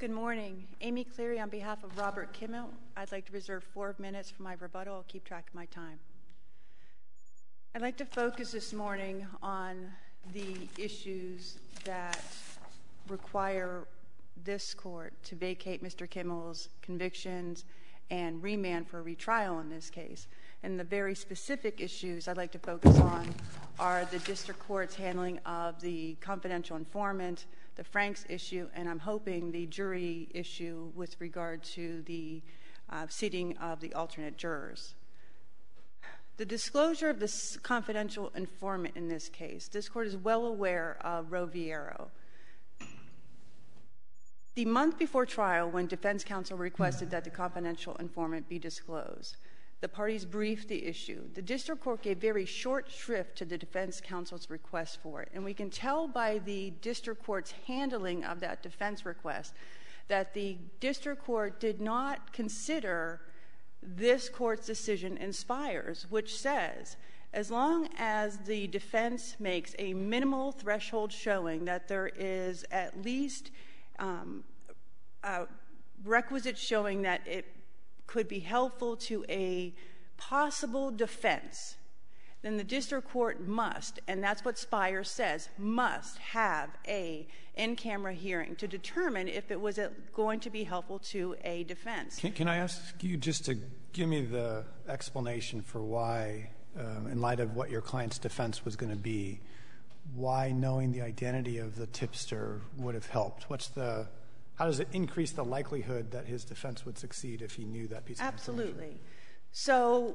Good morning. Amy Cleary on behalf of Robert Kimmel. I'd like to reserve 4 minutes for my rebuttal. I'll keep track of my time. I'd like to focus this morning on the issues that require this court to vacate Mr. Kimmel's convictions and remand for a retrial in this case. And the very specific issues I'd like to focus on are the district court's handling of the confidential informant, the Franks issue, and I'm hoping the jury issue with regard to the seating of the alternate jurors. The disclosure of this confidential informant in this case, this court is well aware of Roe v. Arrow. The month before trial, when defense counsel requested that the confidential informant be disclosed, the parties briefed the issue. The district court gave very short shrift to the defense counsel's request for it, and we can tell by the district court's handling of that defense request that the district court did not consider this court's decision in Spires, which says, as long as the defense makes a minimal threshold showing that there is at least a requisite showing that it could be helpful to a possible defense, then the district court must, and that's what Spires says, must have a in-camera hearing to determine if it was going to be helpful to a defense. Can I ask you just to give me the explanation for why, in light of what your client's defense was going to be, why knowing the identity of the tipster would have helped? How does it increase the likelihood that his defense would succeed if he knew that piece of information? Absolutely. So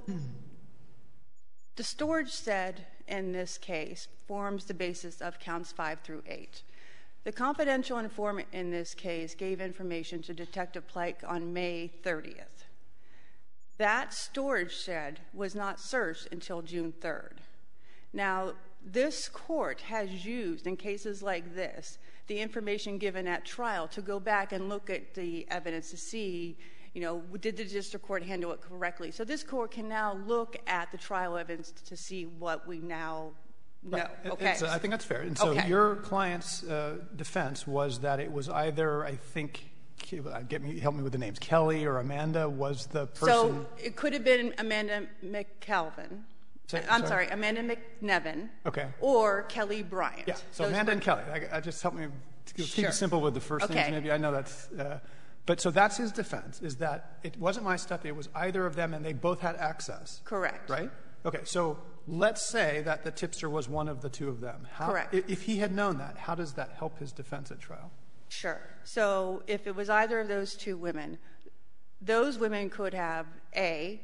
the storage said in this case forms the basis of counts 5 through 8. The confidential informant in this case gave information to Detective Plike on May 30th. That storage shed was not searched until June 3rd. Now, this court has used, in cases like this, the information given at trial to go back and look at the evidence to see, did the district court handle it correctly? So this court can now look at the trial evidence to see what we now know. Right. Okay. I think that's fair. And so your client's defense was that it was either, I think, help me with the names, Kelly or Amanda was the person. So it could have been Amanda McKelvin. Sorry, Amanda McNevin. Okay. Or Kelly Bryant. Yeah, so Amanda and Kelly. Just help me keep it simple with the first names, maybe. I know that's but so that's his defense, is that it wasn't my stuff, it was either of them, and they both had access. Correct. Right? Okay, so let's say that the tipster was one of the two of them. Correct. If he had known that, how does that help his defense at trial? Sure. So if it was either of those two women, those women could have, A,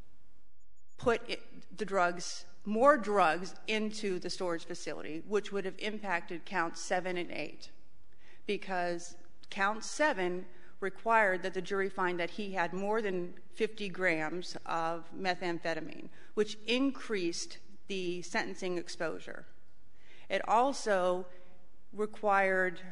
put more drugs into the storage facility, which would have impacted counts 7 and 8, because count 7 required that the jury find that he had more than 50 grams of methamphetamine, which increased the sentencing exposure. It also required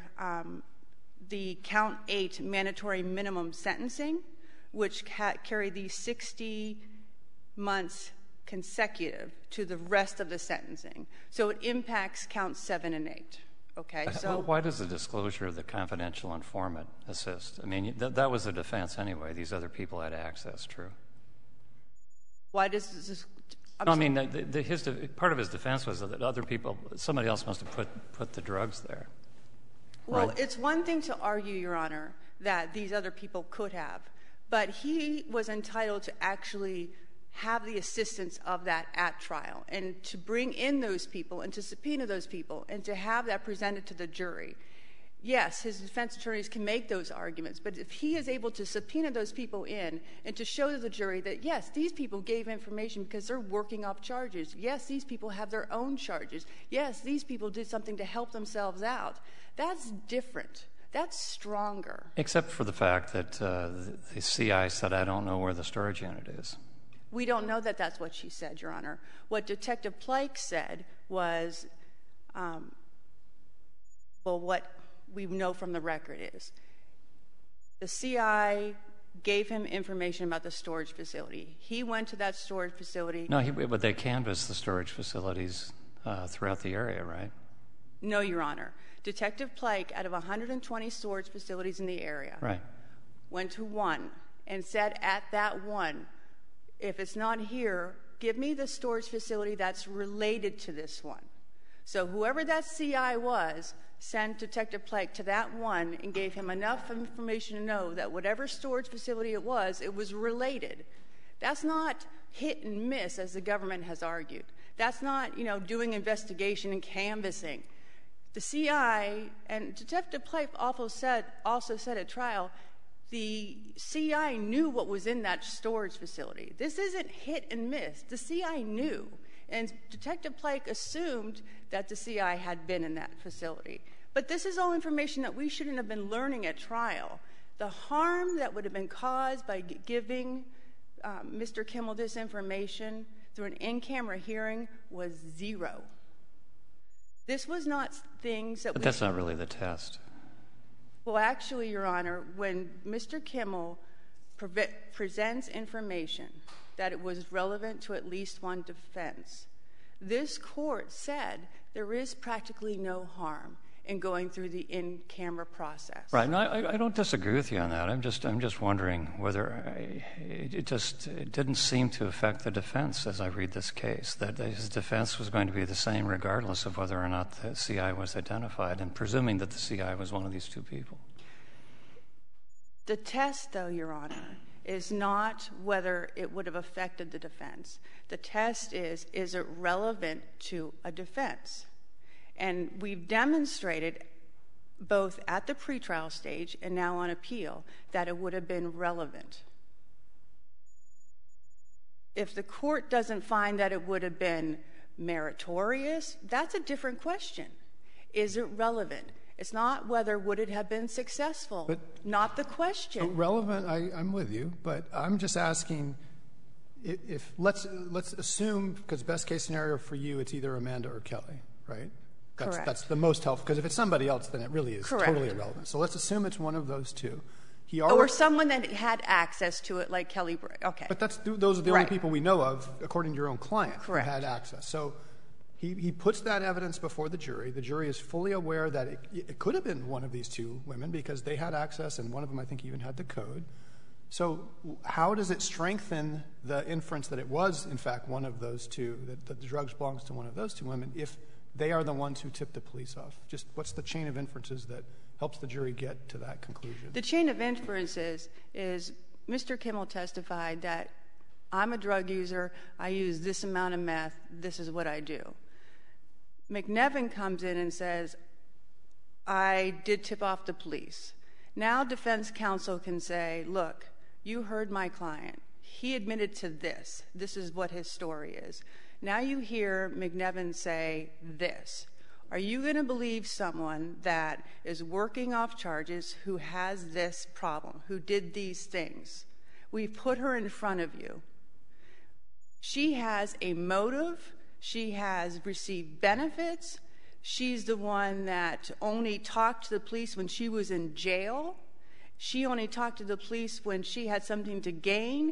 the count 8 mandatory minimum sentencing, which carried the 60 months consecutive to the rest of the sentencing. So it impacts counts 7 and 8. Okay, so why does the disclosure of the confidential informant assist? I mean, that was a defense anyway. These other people had access, true? Why does this? No, I mean, part of his defense was that other people, somebody else must have put the drugs there. Well, right? It's one thing to argue, Your Honor, that these other people could have, but he was entitled to actually have the assistance of that at trial and to bring in those people and to subpoena those people and to have that presented to the jury. Yes, his defense attorneys can make those arguments, but if he is able to subpoena those people in and to show to the jury that, yes, these people gave information because they're working off charges. Yes, these people have their own charges. Yes, these people did something to help themselves out. That's different. That's stronger. Except for the fact that the CI said, I don't know where the storage unit is. We don't know that that's what she said, Your Honor. What Detective Plike said was, what we know from the record is the CI gave him information about the storage facility. He went to that storage facility. No, but they canvassed the storage facilities throughout the area, right? No, Your Honor. Detective Plake, out of 120 storage facilities in the area, went to one and said at that one, if it's not here, give me the storage facility that's related to this one. So whoever that CI was sent Detective Plake to that one and gave him enough information to know that whatever storage facility it was related. That's not hit and miss, as the government has argued. That's not, doing investigation and canvassing. The CI, and Detective Plake also said at trial, the CI knew what was in that storage facility. This isn't hit and miss. The CI knew. And Detective Plake assumed that the CI had been in that facility. But this is all information that we shouldn't have been learning at trial. The harm that would have been caused by giving Mr. Kimmel this information through an in-camera hearing was zero. This was not things that But that's not really the test. Well, actually, Your Honor, when Mr. Kimmel presents information that it was relevant to at least one defense, this court said there is practically no harm in going through the in-camera process. Right. And I don't disagree with you on that. I'm just wondering whether it didn't seem to affect the defense as I read this case, that his defense was going to be the same regardless of whether or not the CI was identified, and presuming that the CI was one of these two people. The test, though, Your Honor, is not whether it would have affected the defense. The test is it relevant to a defense? And we've demonstrated both at the pretrial stage and now on appeal that it would have been relevant. If the court doesn't find that it would have been meritorious, that's a different question. Is it relevant? It's not whether would it have been successful, but not the question. So relevant, I'm with you, but I'm just asking if let's assume, because best case scenario for you, it's either Amanda or Kelly, right? Correct. That's the most helpful, because if it's somebody else, then it really is totally irrelevant. So let's assume it's one of those two. Or someone that had access to it, like Kelly Bray. Okay. But those are the only people we know of, according to your own client, who Correct. had access. So he puts that evidence before the jury. The jury is fully aware that it could have been one of these two women because they had access, and one of them, I think, even had the code. So how does it strengthen the inference that it was, in fact, one of those two, that the drugs belongs to one of those two women, if they are the ones who tipped the police off? Just what's the chain of inferences that helps the jury get to that conclusion? The chain of inferences is Mr. Kimmel testified that I'm a drug user, I use this amount of meth, this is what I do. McNevin comes in and says, I did tip off the police. Now defense counsel can say, look, you heard my client. He admitted to this. This is what his story is. Now you hear McNevin say this. Are you going to believe someone that is working off charges who has this problem, who did these things? We've put her in front of you. She has a motive. She has received benefits. She's the one that only talked to the police when she was in jail. She only talked to the police when she had something to gain.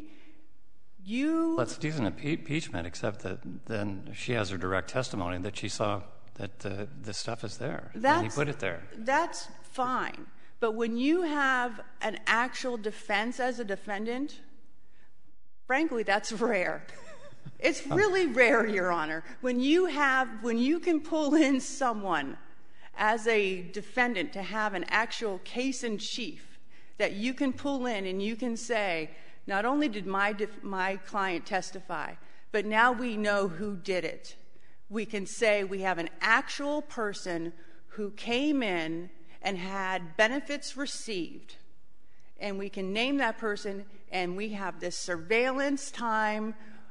That's decent impeachment, except that then she has her direct testimony that she saw that the stuff is there, and he put it there. That's fine. But when you have an actual defense as a defendant, frankly, that's rare. It's really rare, Your Honor. When you can pull in someone as a defendant to have an actual case in chief that you can pull in and you can say, not only did my client testify, but now we know who did it. We can say we have an actual person who came in and had benefits received, and we can name that person, and we have this surveillance time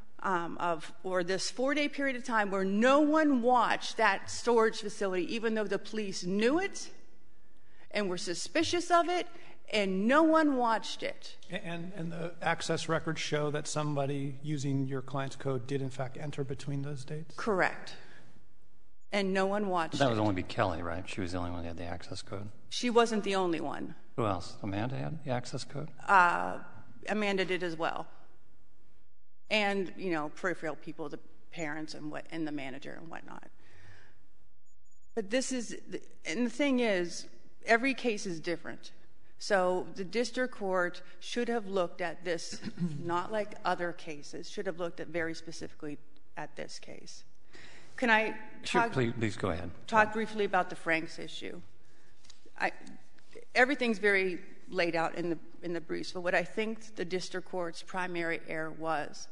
or this 4-day period of time where no one watched that storage facility, even though the police knew it and were suspicious of it, and no one watched it. And the access records show that somebody using your client's code did, in fact, enter between those dates? Correct. And no one watched it. That would only be Kelly, right? She was the only one who had the access code? She wasn't the only one. Who else? Amanda had the access code? Amanda did as well. And, peripheral people, the parents and the manager and whatnot. But this is, and the thing is, every case is different. So the district court should have looked at this, not like other cases, should have looked at very specifically at this case. Can I talk? Sure, please go ahead. Talk briefly about the Franks issue. Everything's very laid out in the briefs, but what I think the district court's primary error was,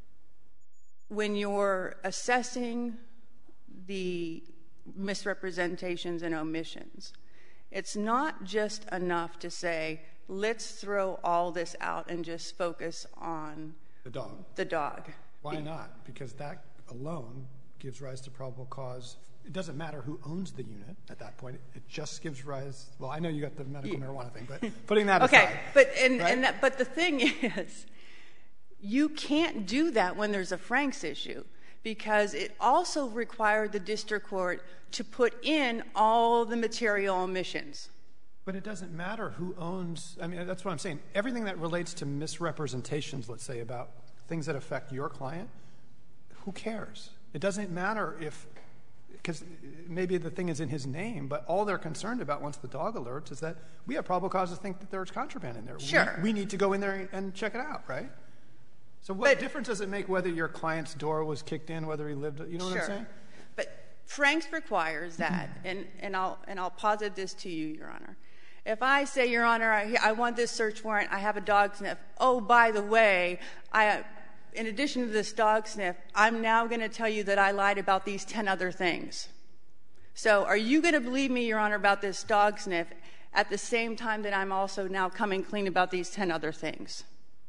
when you're assessing the misrepresentations and omissions, it's not just enough to say, let's throw all this out and just focus on the dog. Why not? Because that alone gives rise to probable cause. It doesn't matter who owns the unit at that point. It just gives rise. Well, I know you got the medical marijuana thing, but putting that aside. Okay, but the thing is, you can't do that when there's a Franks issue, because it also required the district court to put in all the material omissions. But it doesn't matter who owns. I mean, that's what I'm saying. Everything that relates to misrepresentations, let's say, about things that affect your client, who cares? It doesn't matter if, because maybe the thing is in his name, but all they're concerned about once the dog alerts is that we have probable cause to think that there's contraband in there. Sure. We need to go in there and check it out, right? So what difference does it make whether your client's door was kicked in, whether he lived, you know what I'm saying? But Franks requires that, and I'll posit this to you, Your Honor. If I say, Your Honor, I want this search warrant, I have a dog sniff. Oh, by the way, in addition to this dog sniff, I'm now going to tell you that I lied about these 10 other things. So are you going to believe me, Your Honor, about this dog sniff at the same time that I'm also now coming clean about these 10 other things?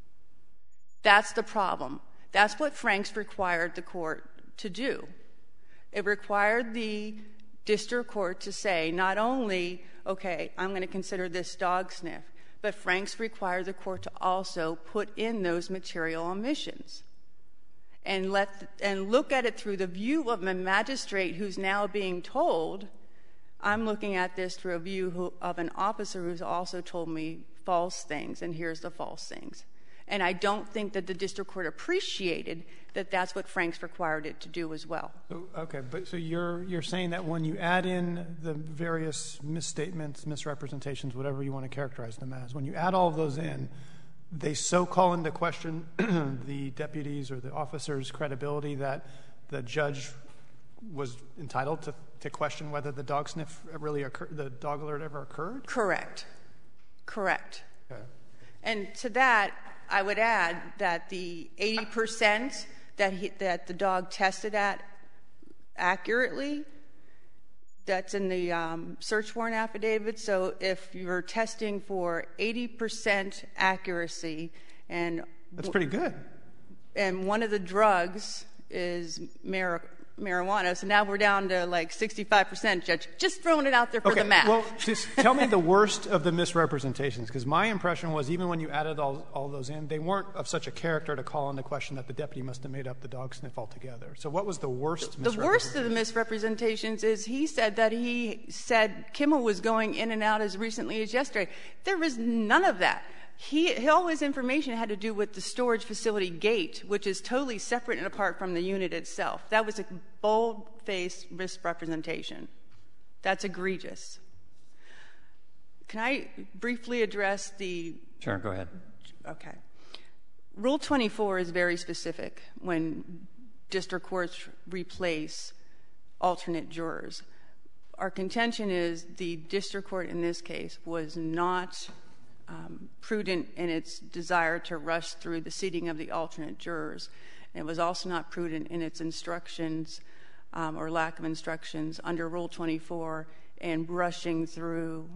That's the problem. That's what Franks required the court to do. It required the district court to say not only, okay, I'm going to consider this dog sniff, but Franks required the court to also put in those material omissions and look at it through the view of a magistrate who's now being told, I'm looking at this through a view of an officer who's also told me false things, and here's the false things. And I don't think that the district court appreciated that that's what Franks required it to do as well. Okay, but so you're saying that when you add in the various misstatements, misrepresentations, whatever you want to characterize them as, when you add all of those in, they so call into question the deputies or the officers' credibility that the judge was entitled to question whether the dog sniff really occurred, the dog alert ever occurred? Correct. Okay. And to that, I would add that the 80% that the dog tested at accurately, that's in the search warrant affidavit. So if you're testing for 80% accuracy, and that's pretty good. And one of the drugs is marijuana, so now we're down to like 65%, Judge. Just throwing it out there for the math. Well, just tell me the worst of the misrepresentations, because my impression was even when you added all those in, they weren't of such a character to call into question that the deputy must have made up the dog sniff altogether. So what was the worst misrepresentation? The worst of the misrepresentations is he said Kimmel was going in and out as recently as yesterday. There was none of that. All his information had to do with the storage facility gate, which is totally separate and apart from the unit itself. That was a bold-faced misrepresentation. That's egregious. Can I briefly address the... Sure, go ahead. Okay. Rule 24 is very specific when district courts replace alternate jurors. Our contention is the district court in this case was not prudent in its desire to rush through the seating of the alternate jurors. And it was also not prudent in its instructions or lack of instructions under Rule 24 and rushing through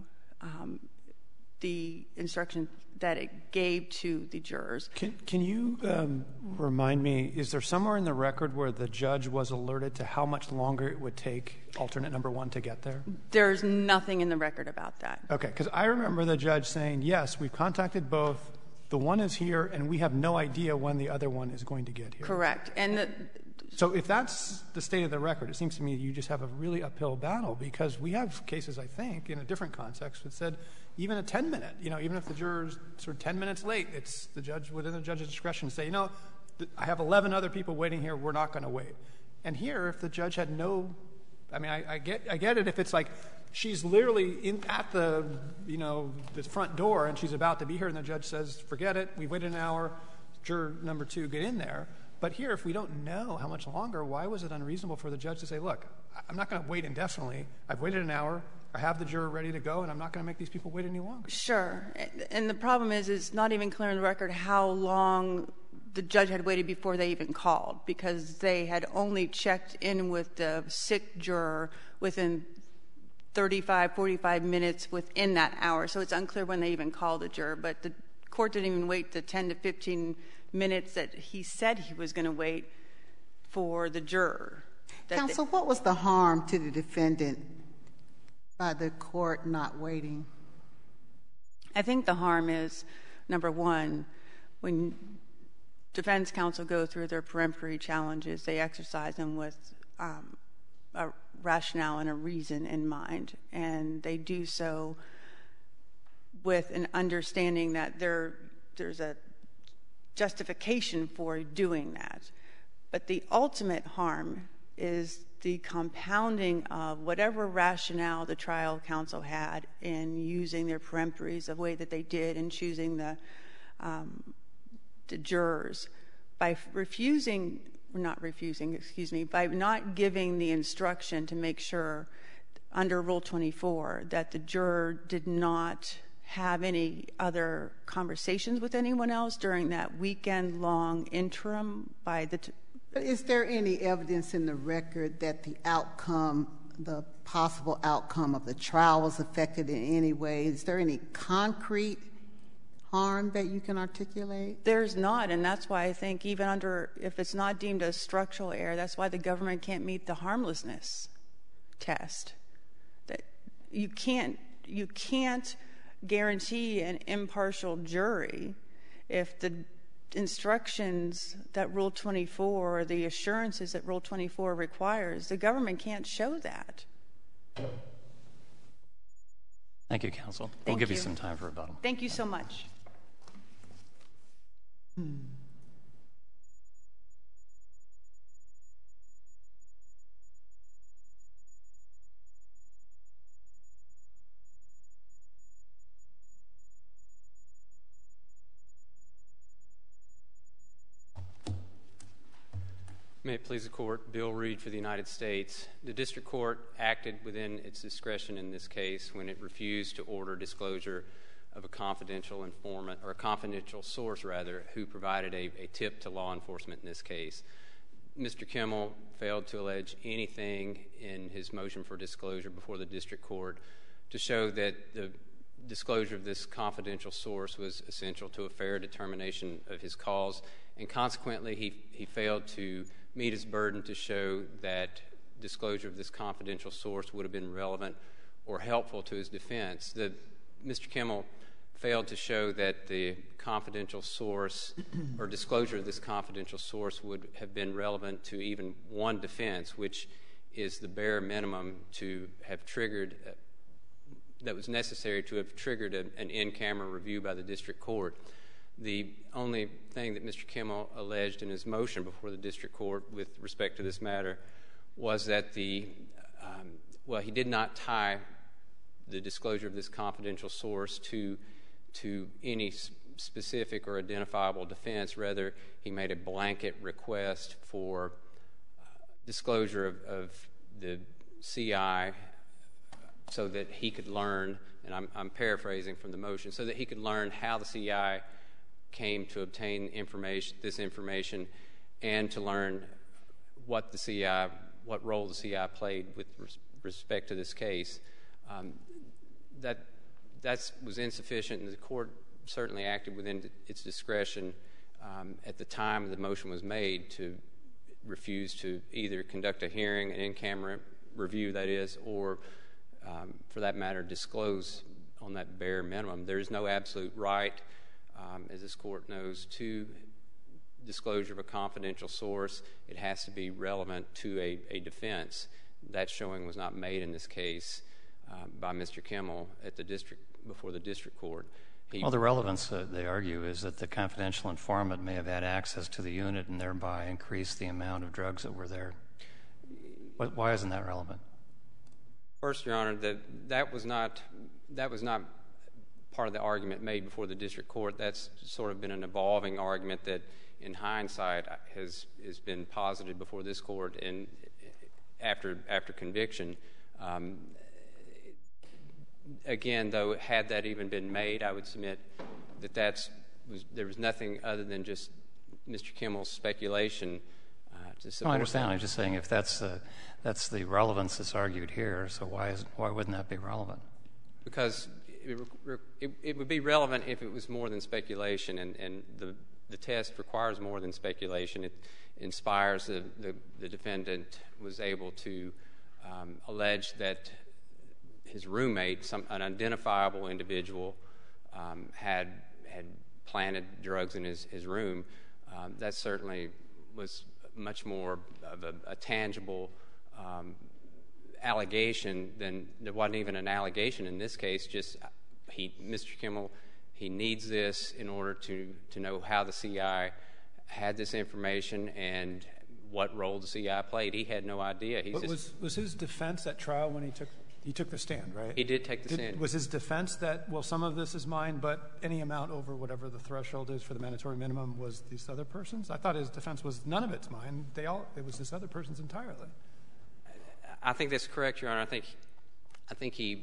the instruction that it gave to the jurors. Can you remind me, is there somewhere in the record where the judge was alerted to how much longer it would take alternate number one to get there? There's nothing in the record about that. Okay, because I remember the judge saying, yes, we've contacted both, the one is here, and we have no idea when the other one is going to get here. Correct. So if that's the state of the record, it seems to me you just have a really uphill battle, because we have cases, I think, in a different context that said even a 10-minute, even if the juror's sort of 10 minutes late, it's the judge, within the judge's discretion, to say, I have 11 other people waiting here, we're not going to wait. And here, if the judge had no I mean, I get it if it's like she's literally at the, the front door and she's about to be here and the judge says, forget it, we waited an hour, juror number 2, get in there. But here, if we don't know how much longer, why was it unreasonable for the judge to say, look, I'm not going to wait indefinitely. I've waited an hour. I have the juror ready to go, and I'm not going to make these people wait any longer. Sure. And the problem is it's not even clear on the record how long the judge had waited before they even called, because they had only checked in with the sick juror within 35, 45 minutes within that hour. So it's unclear when they even called the juror. But the court didn't even wait the 10 to 15 minutes that he said he was going to wait for the juror. Counsel, what was the harm to the defendant by the court not waiting? I think the harm is, number one, when defense counsel go through their peremptory challenges, they exercise them with a rationale and a reason in mind, and they do so with an understanding that there's a justification for doing that. But the ultimate harm is the compounding of whatever rationale the trial counsel had in using their peremptories the way that they did in choosing the jurors. By by not giving the instruction to make sure under Rule 24 that the juror did not have any other conversations with anyone else during that weekend-long interim by the But is there any evidence in the record that the possible outcome of the trial was affected in any way? Is there any concrete harm that you can articulate? There's not, and that's why I think even if it's not deemed a structural error, that's why the government can't meet the harmlessness test. That you can't guarantee an impartial jury if the instructions that Rule 24 or the assurances that Rule 24 requires, the government can't show that. Thank you, counsel. We'll give you some time for rebuttal. Thank you so much. May it please the Court, Bill Reed for the United States. The District Court acted within its discretion in this case when it refused to order disclosure of a confidential informant, or a confidential source, rather, who provided a tip to law enforcement in this case. Mr. Kimmel failed to allege anything in his motion for disclosure before the District Court to show that the disclosure of this confidential source was essential to a fair determination of his cause, and consequently he failed to meet his burden to show that disclosure of this confidential source would have been relevant or helpful to his defense. Mr. Kimmel failed to show that the confidential source or disclosure of this confidential source would have been relevant to even one defense, which is the bare minimum to have triggered, that was necessary to have triggered an in-camera review by the District Court. The only thing that Mr. Kimmel alleged in his motion before the District Court with respect to this matter was that he did not tie the disclosure of this confidential source to any specific or identifiable defense. Rather, he made a blanket request for disclosure of the CI so that he could learn, and I'm paraphrasing from the motion, so that he could learn how the CI came to obtain this information, and to learn what role the CI played with respect to this case. That was insufficient, and the Court certainly acted within its discretion at the time the motion was made to refuse to either conduct a hearing, an in-camera review, that is, or for that matter, disclose on that bare minimum. There is no absolute right, as this Court knows, to disclosure of a confidential source. It has to be relevant to a defense. That showing was not made in this case by Mr. Kimmel before the District Court. Well, the relevance, they argue, is that the confidential informant may have had access to the unit and thereby increased the amount of drugs that were there. Why isn't that relevant? First, Your Honor, that was not part of the argument made before the district court. That's sort of been an evolving argument that, in hindsight, has been posited before this court and after conviction. Again, though, had that even been made, I would submit that there was nothing other than just Mr. Kimmel's speculation to support. No, I understand. I'm just saying if that's the relevance that's argued here, so why wouldn't that be relevant? Because it would be relevant if it was more than speculation, and the test requires more than speculation. It inspires the defendant was able to allege that his roommate, an identifiable individual, had planted drugs in his room. That certainly was much more of a tangible allegation than there wasn't even an allegation in this case. Just Mr. Kimmel, he needs this in order to know how the CI had this information and what role the CI played. He had no idea. Was his defense at trial when he took the stand, right? He did take the stand. Was his defense that, well, some of this is mine, but any amount over whatever the threshold is for the mandatory minimum was these other persons? I thought his defense was none of it's mine. It was this other person's entirely. I think that's correct, Your Honor. I think he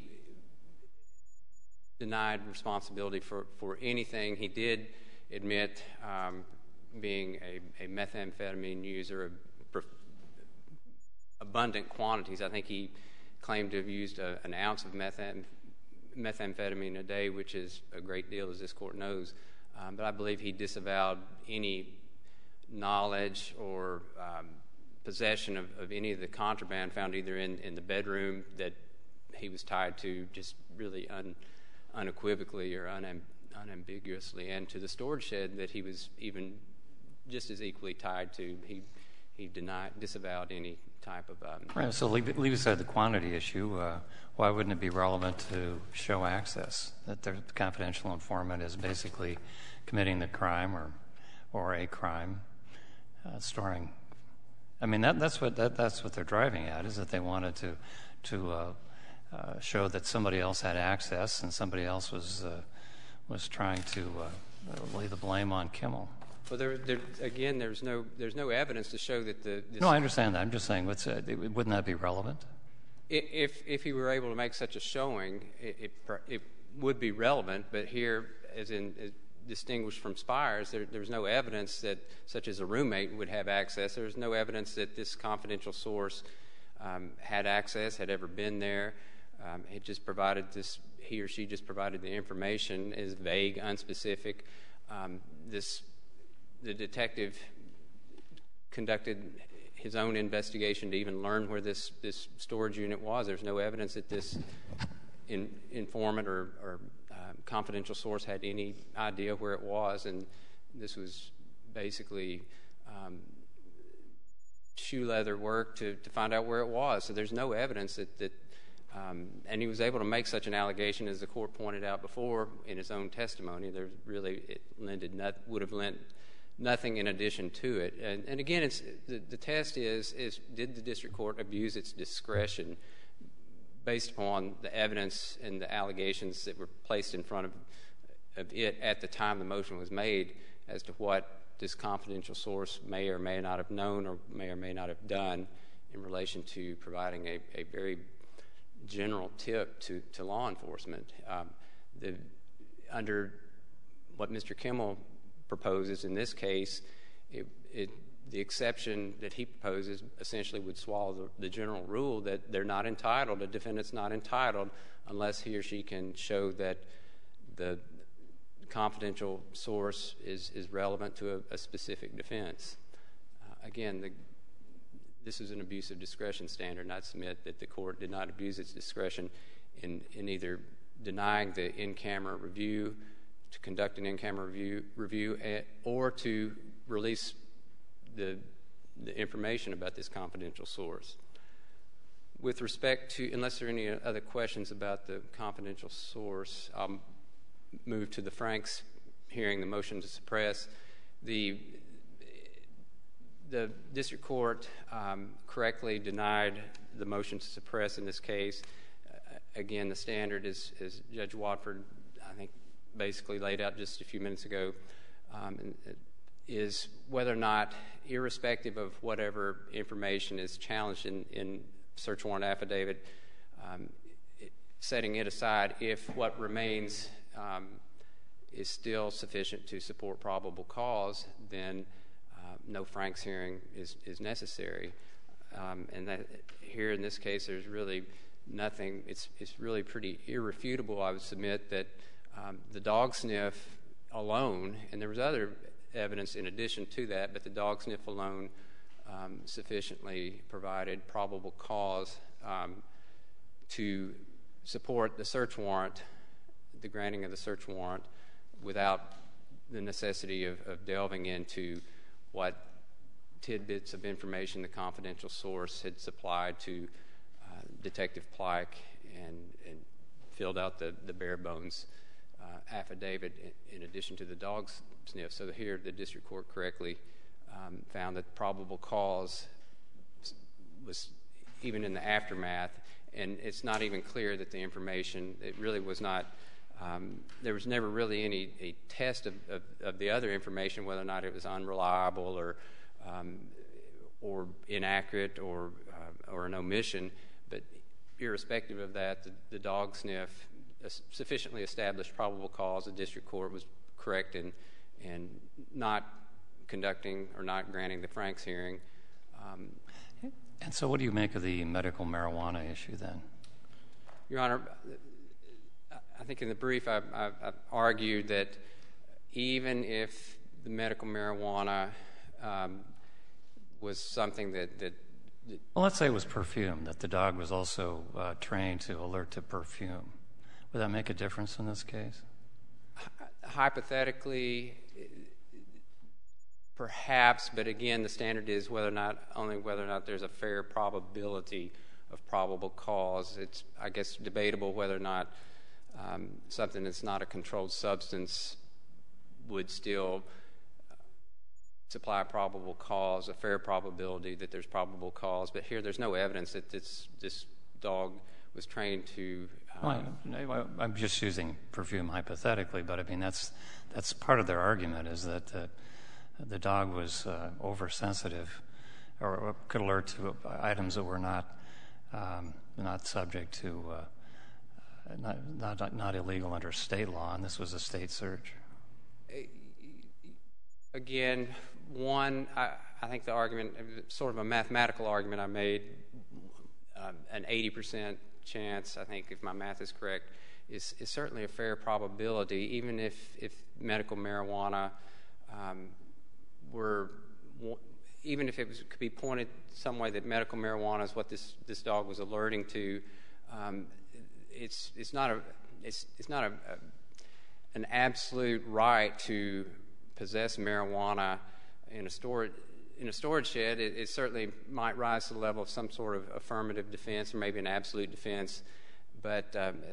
denied responsibility for anything. He did admit being a methamphetamine user of abundant quantities. I think he claimed to have used an ounce of methamphetamine a day, which is a great deal, as this court knows. But I believe he disavowed any knowledge or possession of any of the contraband found either in the bedroom that he was tied to just really unequivocally or unambiguously, and to the storage shed that he was even just as equally tied to. He disavowed any type of... Right, so leave aside the quantity issue. Why wouldn't it be relevant to show access, that the confidential informant is basically committing the crime or a crime, storing... I mean, that's what they're driving at, is that they wanted to show that somebody else had access and somebody else was trying to lay the blame on Kimmel. Well, again, there's no evidence to show that No, I understand that. I'm just saying, wouldn't that be relevant? If he were able to make such a showing, it would be relevant. But here, as distinguished from Spires, there's no evidence that such as a roommate would have access. There's no evidence that this confidential source had access, had ever been there. It just provided this. He or she just provided the information, is vague, unspecific. The detective conducted his own investigation to even learn where this storage unit was. There's no evidence that this informant or confidential source had any idea where it was, and this was basically shoe leather work to find out where it was. So there's no evidence that and he was able to make such an allegation, as the court pointed out before in his own testimony. Would have lent nothing in addition to it. And again, the test is did the district court abuse its discretion based upon the evidence and the allegations that were placed in front of it at the time the motion was made as to what this confidential source may or may not have known or may not have done in relation to providing a very general tip to law enforcement. Under what Mr. Kimmel proposes in this case, the exception that he proposes essentially would swallow the general rule that they're not entitled, a defendant's not entitled, unless he or she can show that the confidential source is relevant to a specific defense. Again, this is an abuse of discretion standard, and I'd submit that the court did not abuse its discretion in either denying the in-camera review, to conduct an in-camera review, or to release the information about this confidential source. With respect to, unless there are any other questions about the confidential source, I'll move to the Franks hearing, the motion to suppress. The district court correctly denied the motion to suppress in this case. again, the standard is, as Judge Watford, I think, basically laid out just a few minutes ago, is whether or not, irrespective of whatever information is challenged in search warrant affidavit, setting it aside, if what remains is still sufficient to support probable cause, then no Franks hearing is necessary. And that here in this case, there's really nothing. It's really pretty irrefutable, I would submit, that the dog sniff alone, and there was other evidence in addition to that, but the dog sniff alone sufficiently provided probable cause to support the search warrant, the granting of the search warrant, without the necessity of delving into what tidbits of information the confidential source had supplied to Detective Plyke and filled out the bare bones affidavit in addition to the dog sniff. So here the district court correctly found that probable cause was even in the aftermath, and it's not even clear that the information, it really was not, there was never really any test of the other information, whether or not it was unreliable or inaccurate or an omission. But irrespective of that, the dog sniff sufficiently established probable cause. The district court was correct in not conducting or not granting the Franks hearing. And so what do you make of the medical marijuana issue then? Your Honor, I think in the brief I've argued that even if the medical marijuana was something that well, let's say it was perfume, that the dog was also trained to alert to perfume. Would that make a difference in this case? Hypothetically, perhaps, but again, the standard is whether or not there's a fair probability of probable cause. It's, I guess, debatable whether or not something that's not a controlled substance would still supply a probable cause, a fair probability that there's probable cause. But here there's no evidence that this dog was trained to... I'm just using perfume hypothetically, but I mean that's part of their argument, is that the dog was oversensitive or could alert to items that were not subject to not illegal under state law, and this was a state search. Again, I think the argument, sort of a mathematical argument I made, an 80% chance, I think if my math is correct, is certainly a fair probability, even if medical marijuana even if it could be pointed some way that medical marijuana is what this dog was alerting to. It's not an absolute right to possess marijuana in a storage shed. It certainly might rise to the level of some sort of affirmative defense or maybe an absolute defense, but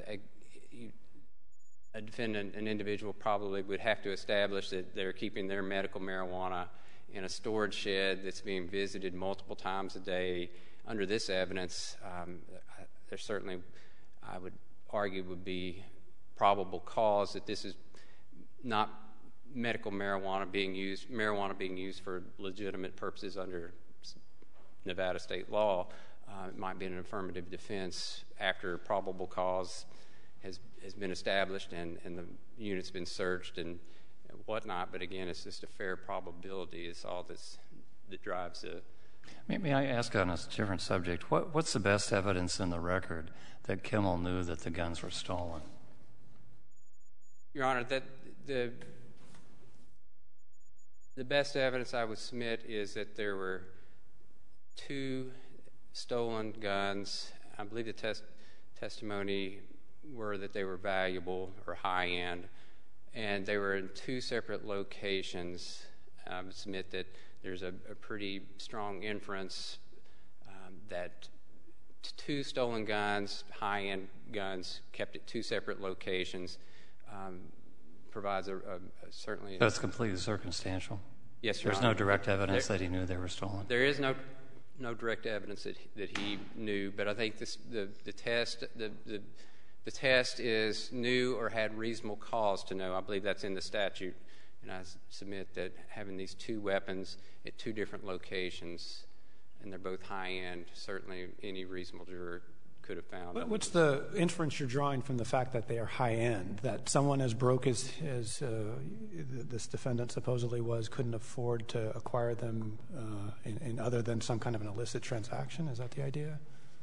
a defendant, an individual, probably would have to establish that they're keeping their medical marijuana in a storage shed that's being visited multiple times a day. Under this evidence, there certainly, I would argue, would be probable cause that this is not medical marijuana being used for legitimate purposes under Nevada state law. It might be an affirmative defense after probable cause has been established and the unit's been searched and whatnot. But again, it's just a fair probability is all that drives it. May I ask on a different subject, what's the best evidence in the record that Kimmel knew that the guns were stolen? Your Honor, that the best evidence I would submit is that there were 2 stolen guns. I believe the testimony were that they were valuable or high-end, and they were in 2 separate locations. I would submit that there's a pretty strong inference that 2 stolen guns, high-end guns, kept at 2 separate locations, provides certainly... That's completely circumstantial? Yes, Your Honor. There's no direct evidence that he knew they were stolen? There is no direct evidence that he knew, but I think the test, The test is knew or had reasonable cause to know. I believe that's in the statute. And I submit that having these two weapons at two different locations, and they're both high-end, certainly any reasonable juror could have found. But what's the inference you're drawing from the fact that they are high-end, that someone as broke as this defendant supposedly was couldn't afford to acquire them in other than some kind of an illicit transaction? Is that the idea?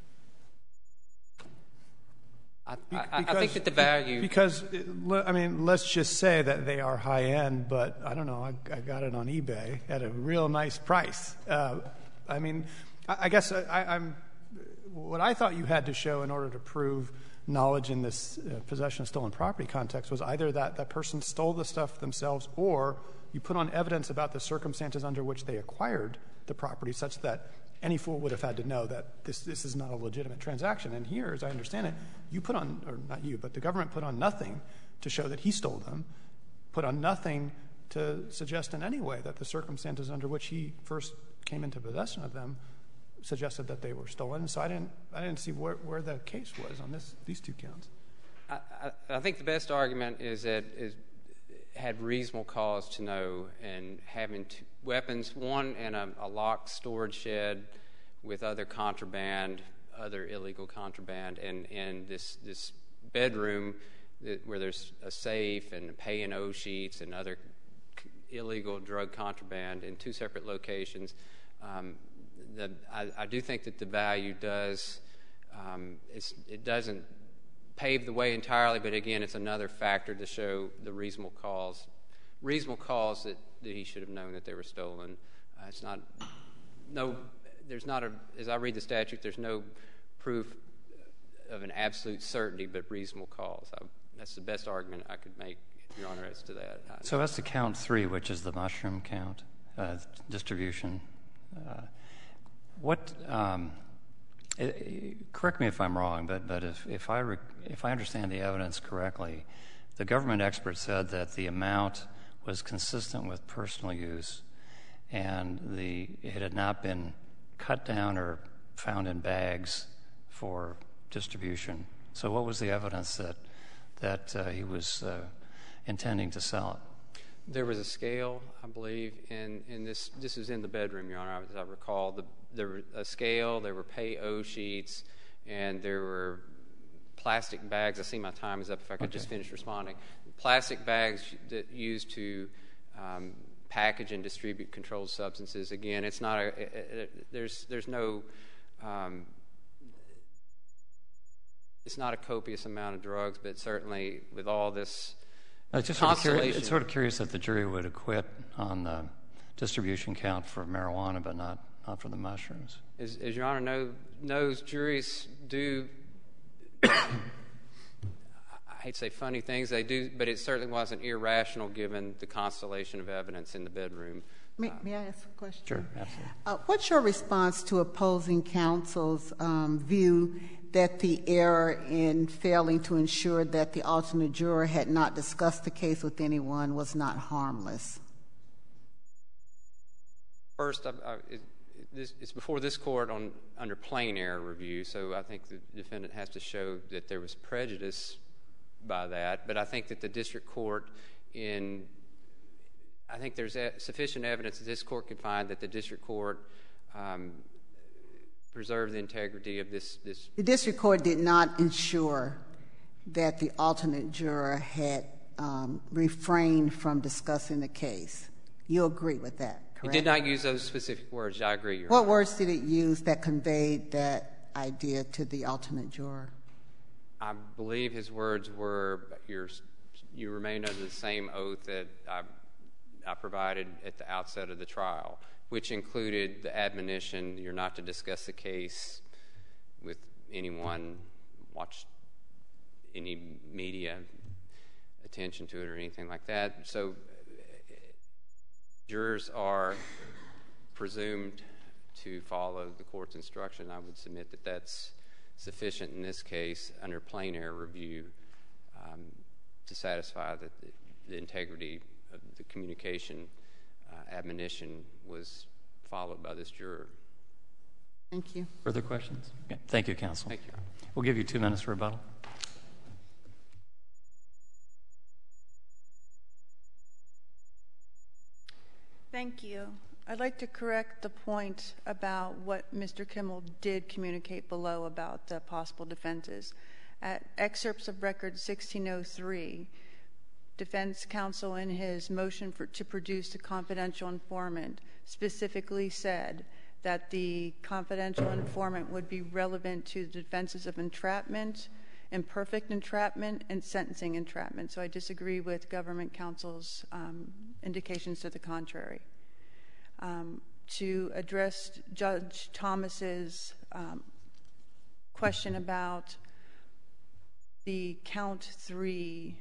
I think that the value... Because, I mean, let's just say that they are high-end, but I don't know, I got it on eBay at a real nice price. I mean, I guess I'm... What I thought you had to show in order to prove knowledge in this possession of stolen property context was either that that person stole the stuff themselves, or you put on evidence about the circumstances under which they acquired the property such that any fool would have had to know that this is not a legitimate transaction. And here, as I understand it, you put on, or not you, but the government put on nothing to show that he stole them, put on nothing to suggest in any way that the circumstances under which he first came into possession of them suggested that they were stolen. So I didn't see where the case was on these two counts. I think the best argument is that it had reasonable cause to know, and having two weapons, one in a locked storage shed with other contraband, other illegal contraband, and this bedroom where there's a safe and pay and owe sheets and other illegal drug contraband in two separate locations. I do think that the value does, it doesn't pave the way entirely, but again, it's another factor to show the reasonable cause that he should have known that they were stolen. It's not, there's not as I read the statute, there's no proof of an absolute certainty, but reasonable cause. That's the best argument I could make, Your Honor, as to that. So as to count 3, which is the mushroom count, distribution, correct me if I'm wrong, but if I understand the evidence correctly, the government expert said that the amount was consistent with personal use, and it had not been cut down or found in bags for distribution. So what was the evidence that he was intending to sell it? There was a scale, I believe, in this. This was in the bedroom, Your Honor, as I recall. There was a scale, there were pay-o sheets, and there were plastic bags. I see my time is up. If I could just finish responding. Plastic bags that used to package and distribute controlled substances. Again, it's not there's no it's not a copious amount of drugs, but certainly with all this constellation. It's sort of curious that the jury would acquit on the distribution count for marijuana, but not for the mushrooms. As Your Honor knows, juries do, I hate to say funny things, they do, but it certainly wasn't irrational given the constellation of evidence in the bedroom. May I ask a question? Sure, absolutely. What's your response to opposing counsel's view that the error in failing to ensure that the alternate juror had not discussed the case with anyone was not harmless? First, it's before this court under plain error review, so I think the defendant has to show that there was prejudice by that. But I think that the district court I think there's sufficient evidence that this court could find that the district court preserved the integrity of this. The district court did not ensure that the alternate juror had refrained from discussing the case. You agree with that, correct? It did not use those specific words. I agree, Your Honor. What words did it use that conveyed that idea to the alternate juror? I believe his words were, you remain under the same oath that I provided at the outset of the trial, which included the admonition, you're not to discuss the case with anyone, watch any media attention to it or anything like that. So jurors are presumed to follow the court's instruction. I would submit that that's sufficient in this case under plain error review to satisfy that the integrity of the communication admonition was followed by this juror. Thank you. Further questions? Okay. Thank you, counsel. Thank you. We'll give you 2 minutes for rebuttal. Thank you. I'd like to correct the point about what Mr. Kimmel did communicate below about the possible defenses. At excerpts of record 1603, defense counsel in his motion to produce the confidential informant specifically said that the confidential informant would be relevant to the defenses of entrapment, imperfect entrapment, and sentencing entrapment. So I disagree with government counsel's indications to the contrary. To address Judge Thomas's question about the count 3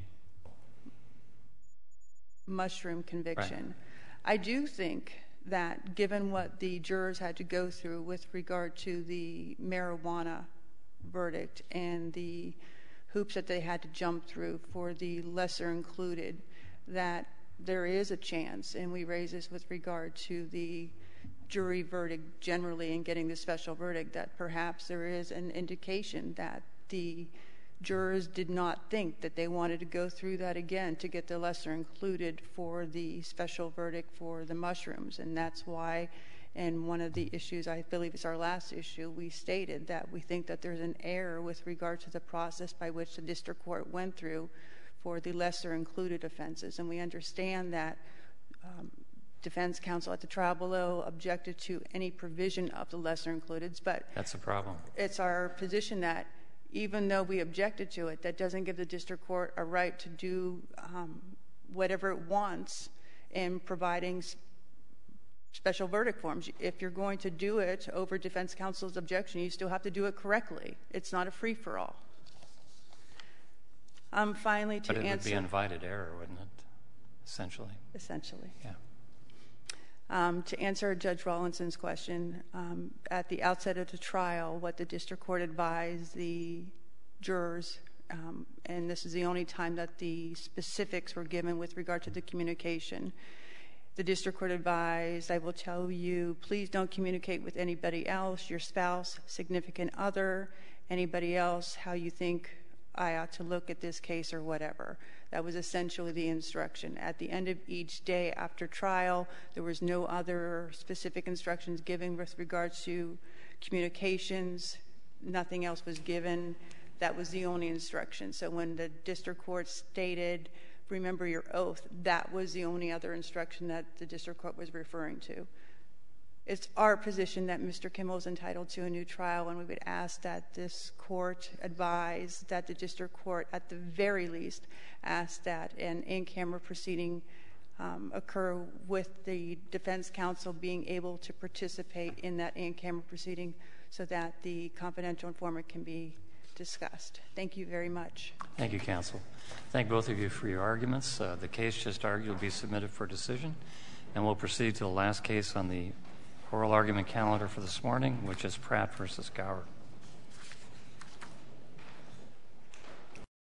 mushroom conviction, right. I do think that given what the jurors had to go through with regard to the marijuana verdict and the hoops that they had to jump through for the lesser included, that there is a chance, and we raise this with regard to the jury verdict generally and getting the special verdict, that perhaps there is an indication that the jurors did not think that they wanted to go through that again to get the lesser included for the special verdict for the mushrooms. And that's why in one of the issues, I believe it's our last issue, we stated that we think that there's an error with regard to the process by which the district court went through for the lesser included offenses. And we understand that defense counsel at the trial below objected to any provision of the lesser includeds, but that's a problem. It's our position that even though we objected to it, that doesn't give the district court a right to do whatever it wants in providing special verdict forms. If you're going to do it over defense counsel's objection, you still have to do it correctly. It's not a free-for-all. Finally, to answer... But it would be invited error, wouldn't it? Essentially. Essentially. Yeah. To answer Judge Rawlinson's question, at the outset of the trial, what the district court advised the jurors, and this is the only time that the specifics were given with regard to the communication, the district court advised, I will tell you, please don't communicate with anybody else, your spouse, significant other, anybody else, how you think I ought to look at this case or whatever. That was essentially the instruction. At the end of each day after trial, there was no other specific instructions given with regards to communications. Nothing else was given. That was the only instruction. So when the district court stated, remember your oath, that was the only other instruction that the district court was referring to. It's our position that Mr. Kimmel is entitled to a new trial, and we would ask that this court advise that the district court, at the very least, ask that an in-camera proceeding occur with the defense counsel being able to participate in that in-camera proceeding so that the confidential informant can be discussed. Thank you very much. Thank you, counsel. Thank both of you for your arguments. The case just argued will be submitted for decision, and we'll proceed to the last case on the oral argument calendar for this morning, which is Pratt versus Gower.